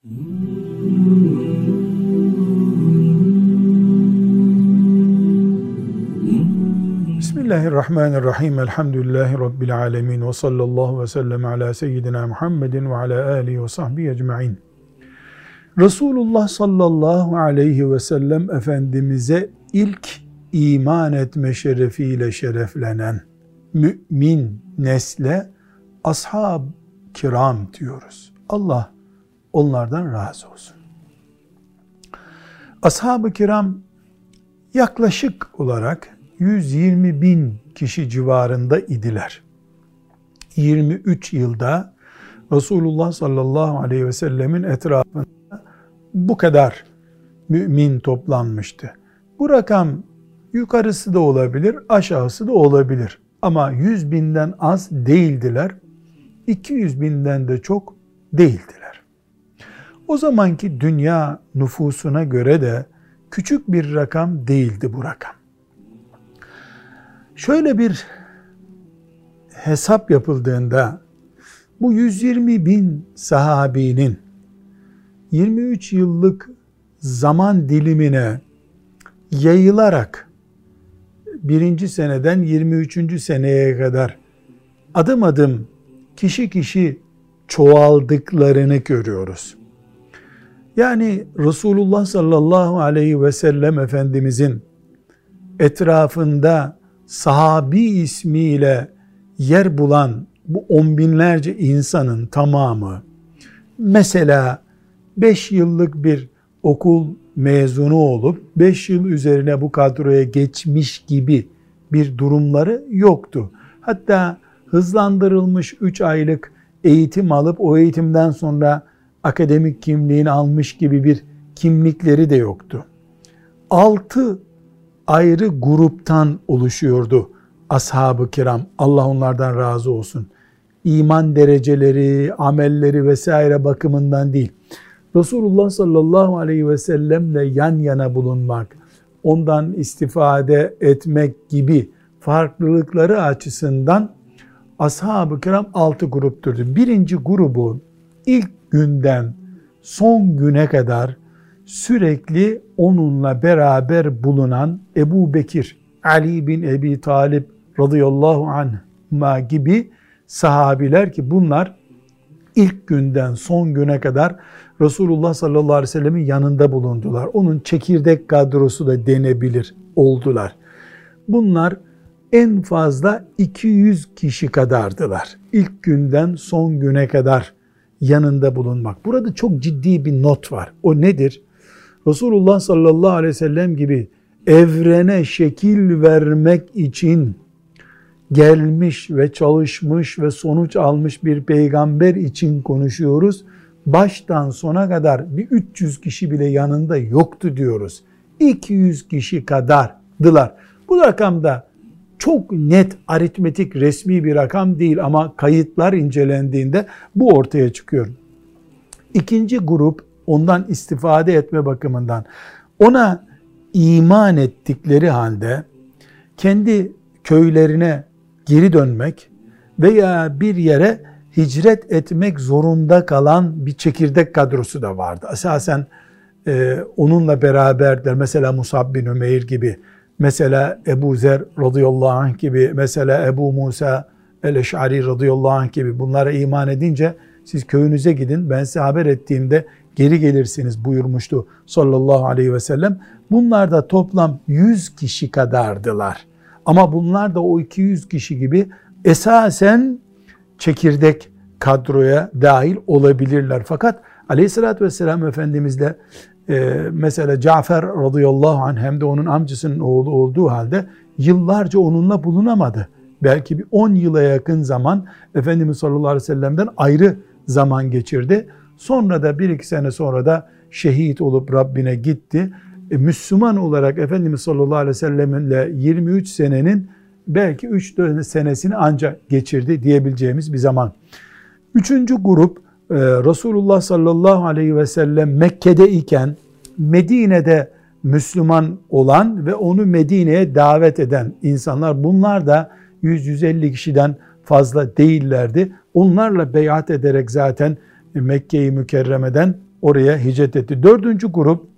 Bismillahirrahmanirrahim. Elhamdülillahi Rabbil alemin. Ve sallallahu ve sellem ala seyyidina Muhammedin ve ala alihi ve sahbihi ecma'in. Resulullah sallallahu aleyhi ve sellem Efendimiz'e ilk iman etme şerefiyle şereflenen mümin nesle ashab-ı kiram diyoruz. Allah onlardan razı olsun. Ashab-ı kiram yaklaşık olarak 120 bin kişi civarında idiler. 23 yılda Resulullah sallallahu aleyhi ve sellemin etrafında bu kadar mümin toplanmıştı. Bu rakam yukarısı da olabilir, aşağısı da olabilir. Ama 100 binden az değildiler, 200 binden de çok değildiler. O zamanki dünya nüfusuna göre de küçük bir rakam değildi bu rakam. Şöyle bir hesap yapıldığında bu 120 bin sahabinin 23 yıllık zaman dilimine yayılarak birinci seneden 23. seneye kadar adım adım kişi kişi çoğaldıklarını görüyoruz. Yani Resulullah sallallahu aleyhi ve sellem Efendimizin etrafında sahabi ismiyle yer bulan bu on binlerce insanın tamamı, mesela 5 yıllık bir okul mezunu olup 5 yıl üzerine bu kadroya geçmiş gibi bir durumları yoktu. Hatta hızlandırılmış 3 aylık eğitim alıp o eğitimden sonra akademik kimliğini almış gibi bir kimlikleri de yoktu. 6 ayrı gruptan oluşuyordu ashab-ı kiram. Allah onlardan razı olsun. İman dereceleri, amelleri vesaire bakımından değil. Resulullah sallallahu aleyhi ve sellemle yan yana bulunmak, ondan istifade etmek gibi farklılıkları açısından ashab-ı kiram 6 gruptur. Birinci grubu ilk günden son güne kadar sürekli onunla beraber bulunan Ebu Bekir, Ali bin Ebi Talib radıyallahu anhuma gibi sahabiler ki bunlar ilk günden son güne kadar Resulullah sallallahu aleyhi ve sellemin yanında bulundular. Onun çekirdek kadrosu da denebilir oldular. Bunlar en fazla 200 kişi kadardılar. İlk günden son güne kadar yanında bulunmak. Burada çok ciddi bir not var. O nedir? Resulullah sallallahu aleyhi ve sellem gibi evrene şekil vermek için gelmiş ve çalışmış ve sonuç almış bir peygamber için konuşuyoruz. Baştan sona kadar bir 300 kişi bile yanında yoktu diyoruz. 200 kişi kadardılar. Bu rakamda çok net aritmetik resmi bir rakam değil ama kayıtlar incelendiğinde bu ortaya çıkıyor. İkinci grup ondan istifade etme bakımından ona iman ettikleri halde kendi köylerine geri dönmek veya bir yere hicret etmek zorunda kalan bir çekirdek kadrosu da vardı. Esasen onunla beraberler. Mesela Musab bin Ümeyr gibi, mesela Ebu Zer radıyallahu anh gibi, mesela Ebu Musa el-Eş'ari radıyallahu anh gibi bunlara iman edince siz köyünüze gidin, ben size haber ettiğimde geri gelirsiniz buyurmuştu sallallahu aleyhi ve sellem. Bunlar da toplam 100 kişi kadardılar. Ama bunlar da o 200 kişi gibi esasen çekirdek kadroya dahil olabilirler. Fakat aleyhissalatü vesselam Efendimizle mesela Cafer radıyallahu anh hem de onun amcasının oğlu olduğu halde yıllarca onunla bulunamadı. Belki bir 10 yıla yakın zaman Efendimiz sallallahu aleyhi ve sellem'den ayrı zaman geçirdi. Sonra da 1-2 sene sonra da şehit olup Rabbine gitti. Müslüman olarak Efendimiz sallallahu aleyhi ve sellem'le 23 senenin belki 3-4 senesini ancak geçirdi diyebileceğimiz bir zaman. Üçüncü grup Resulullah sallallahu aleyhi ve sellem Mekke'de iken Medine'de Müslüman olan ve onu Medine'ye davet eden insanlar. Bunlar da 100-150 kişiden fazla değillerdi. Onlarla beyat ederek zaten Mekke-i Mükerreme'den oraya hicret etti. Dördüncü grup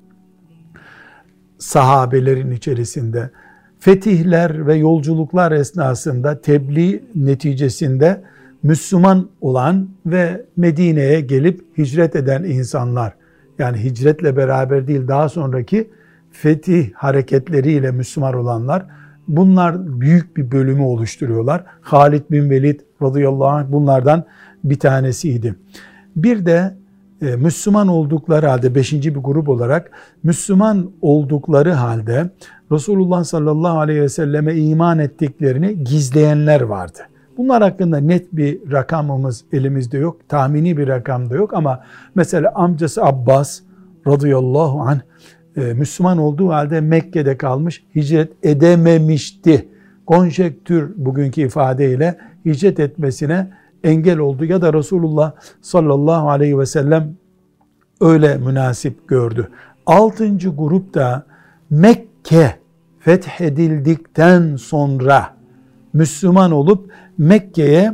sahabelerin içerisinde fetihler ve yolculuklar esnasında tebliğ neticesinde Müslüman olan ve Medine'ye gelip hicret eden insanlar, yani hicretle beraber değil daha sonraki fetih hareketleriyle Müslüman olanlar, bunlar büyük bir bölümü oluşturuyorlar. Halid bin Velid radıyallahu anh bunlardan bir tanesiydi. Bir de Müslüman oldukları halde, beşinci bir grup olarak Müslüman oldukları halde Resulullah sallallahu aleyhi ve selleme iman ettiklerini gizleyenler vardı. Bunlar hakkında net bir rakamımız elimizde yok. Tahmini bir rakam da yok ama mesela amcası Abbas radıyallahu anh Müslüman olduğu halde Mekke'de kalmış, hicret edememişti. Konjektür bugünkü ifadeyle hicret etmesine engel oldu ya da Resulullah sallallahu aleyhi ve sellem öyle münasip gördü. Altıncı grupta Mekke fethedildikten sonra Müslüman olup Mekke'ye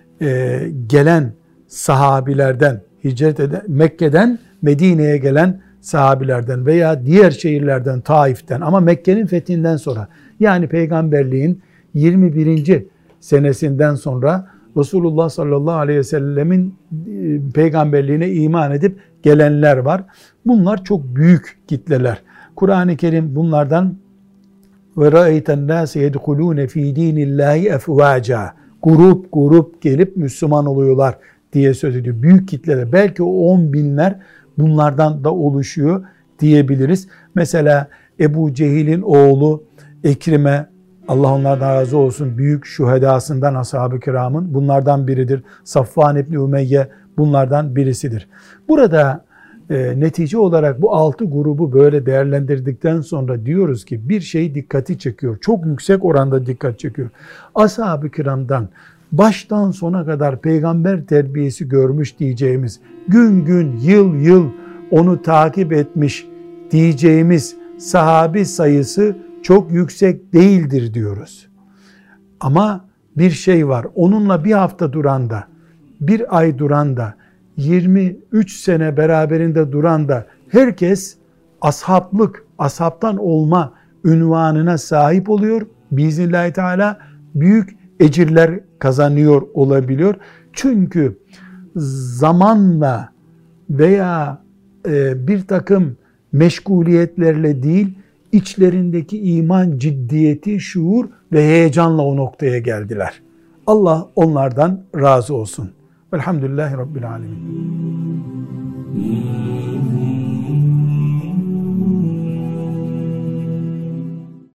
gelen sahabilerden, hicret eden, Mekke'den Medine'ye gelen sahabilerden veya diğer şehirlerden, Taif'ten ama Mekke'nin fethinden sonra, yani peygamberliğin 21. senesinden sonra Resulullah sallallahu aleyhi ve sellemin peygamberliğine iman edip gelenler var. Bunlar çok büyük kitleler. Kur'an-ı Kerim bunlardan ve ra'eyten nâse yedhulûne fî dînillâhi efvâca, grup grup gelip Müslüman oluyorlar diye söz ediyor. Büyük kitleler, belki o 10 binler bunlardan da oluşuyor diyebiliriz. Mesela Ebu Cehil'in oğlu Ekrime, Allah onlardan razı olsun, büyük şühedasından ashab-ı kiramın bunlardan biridir. Safvan İbni Ümeyye bunlardan birisidir. Burada netice olarak bu 6 grubu böyle değerlendirdikten sonra diyoruz ki bir şey dikkati çekiyor. Çok yüksek oranda dikkat çekiyor. Ashab-ı kiramdan baştan sona kadar peygamber terbiyesi görmüş diyeceğimiz, gün gün, yıl yıl onu takip etmiş diyeceğimiz sahabi sayısı çok yüksek değildir diyoruz. Ama bir şey var. Onunla bir hafta duran da, bir ay duran da, 23 sene beraberinde duran da herkes ashablık, ashabtan olma ünvanına sahip oluyor. Biiznillahü Teala büyük ecirler kazanıyor olabiliyor. Çünkü zamanla veya bir takım meşguliyetlerle değil, içlerindeki iman ciddiyeti, şuur ve heyecanla o noktaya geldiler. Allah onlardan razı olsun. Velhamdülillahi Rabbil Alemin.